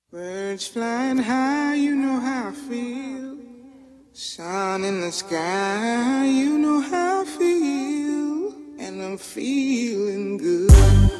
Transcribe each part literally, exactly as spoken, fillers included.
Birds flying high, you know how I feel. Sun in the sky, you know how I feel. And I'm feeling good.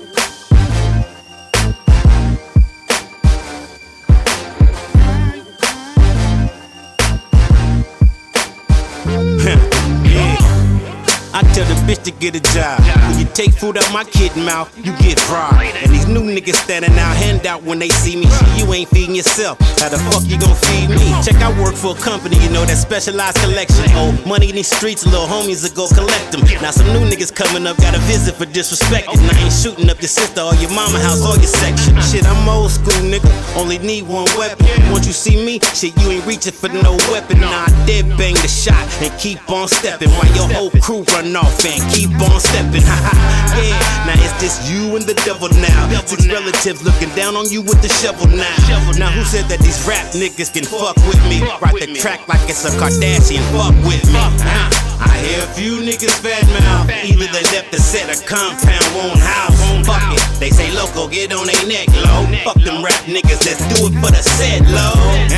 I tell the bitch to get a job. When you take food out my kid mouth, you get fried. And these new niggas standing out, hand out when they see me. Shit, you ain't feeding yourself. How the fuck you gon' feed me? Check, I work for a company, you know, that specialized collection. Oh, money in these streets, little homies will go collect them. Now some new niggas coming up, got a visit for disrespect. And I ain't shooting up your sister or your mama house or your section. Shit, I'm old school, nigga. Only need one weapon. Once you see me, shit, you ain't reaching for no weapon. Nah, I dead bang the shot and keep on stepping while your whole crew run off and keep on stepping. Yeah, now it's just you and the devil now. Six relatives looking down on you with the shovel now. Now who said that these rap niggas can fuck with me? Write the track like it's a Kardashian, fuck with me. I hear a few niggas fat mouth. Either they left the set or compound won't house. Fuck it, they say loco, get on they neck low. Fuck them rap niggas, let's do it for the set low.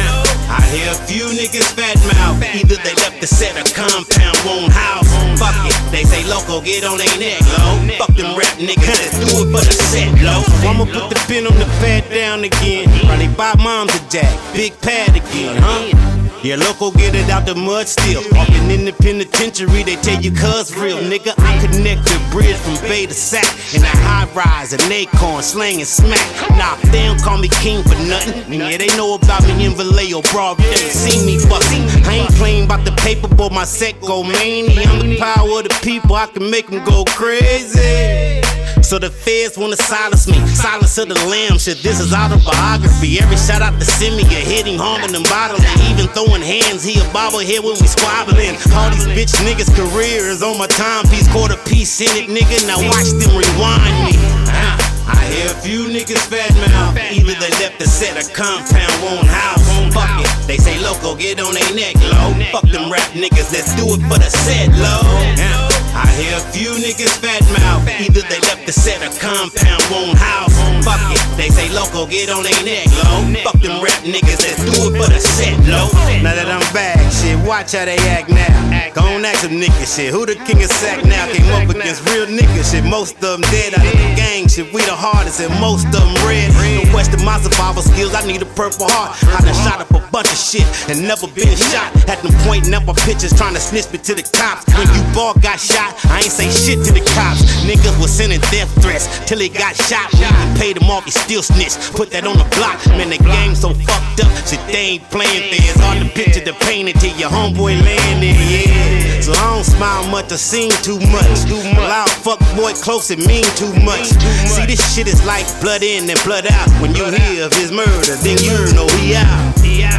I hear a few niggas fat mouth. Either they left the set or compound won't house. Fuck it, they say loco, get on they neck low. Fuck them rap niggas, let's do it for the set low. I'ma put the pin on the pad down again. Probably buy moms a jack, big pad again, huh? Yeah, loco, get it out the mud still. Often in the penitentiary, they tell you cuz real. Nigga, I connect the bridge from Bay to Sac. In a high rise, an acorn, slang and smack. Nah, they don't call me king for nothing. And yeah, they know about me in Vallejo, broad day. See me fucking. I ain't playing about the paper, but my set go mania. I'm the power of the people, I can make them go crazy. So the feds wanna silence me, silence of the lamb. Shit, this is autobiography. Every shout out to Simi, a hitting, harming and bottling. Even throwing hands, he a bobblehead when we squabbling. All these bitch niggas' careers on my timepiece, quarter piece in it, nigga. Now watch them rewind me. I hear a few niggas fat mouth. Either they left the set or compound won't house. Fuck it, they say loco, get on they neck low. Fuck them rap niggas, let's do it for the set low. I hear a few niggas fat mouth. Either they left the set or compound won't house. Fuck it, they say loco, get on they neck low. Fuck them rap niggas, let's do it for the set low. Now that I'm back, shit, watch how they act now. Go on, ask them niggas, shit. Who the king of sack now? Came up against real niggas, shit. Most of them dead out of the gang, shit. We the hardest and most of them red. No question my survival skills, I need a purple heart. I done shot up a bunch of shit and never been shot. Had them pointing up my pictures trying to snitch me to the cops. When you ball got shot, I ain't say shit to the cops. Niggas was sending death threats till he got shot. When you paid him off, he still snitched. Put that on the block. Man, the game so fucked up, shit, they ain't playing fair. It's hard to picture the pain until your homeboy landed, yeah. So I don't smile much or sing too much. Loud fuck boy close, it mean too much. See, this shit is like blood in and blood out. When you hear of his murder, then you know he out.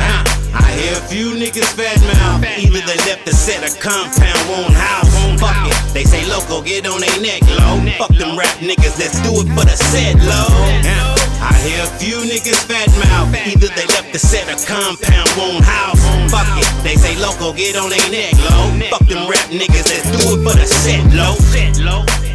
I hear a few niggas fat mouth. Either they left the set or compound won't house. Fuck it, they say loco, get on they neck low. Fuck them rap niggas, let's do it for the set low. I hear a few niggas fat mouth. Either they left the set or compound won't house. Fuck it, they say loco, get on they neck low. Fuck them rap niggas, let's do it for the set low.